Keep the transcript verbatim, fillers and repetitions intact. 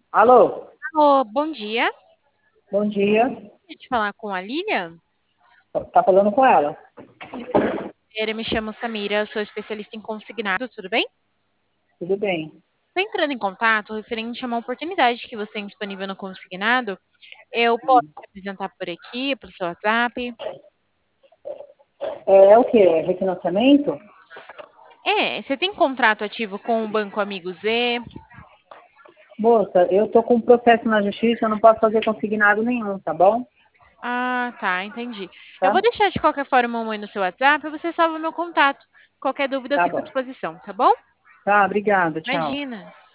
Alô, Alô, bom dia. bom dia. Deixa eu falar com a Lilian. Tá falando com ela? Eu me chamo Samira, eu sou especialista em consignado, tudo bem? Tudo bem. Estou entrando em contato referente a uma oportunidade que você tem disponível no consignado. Eu posso te apresentar por aqui, pelo seu WhatsApp. É, é o quê? É refinanciamento? É, você tem contrato ativo com o Banco Amigo Z? Moça, eu tô com um processo na justiça, eu não posso fazer consignado nenhum, tá bom? Ah, tá, entendi. Eu vou Tá? deixar de qualquer forma um oi no seu WhatsApp e você salva o meu contato. Qualquer dúvida eu Tá fico à bom. disposição, tá bom? Tá, obrigada, tchau. Imagina.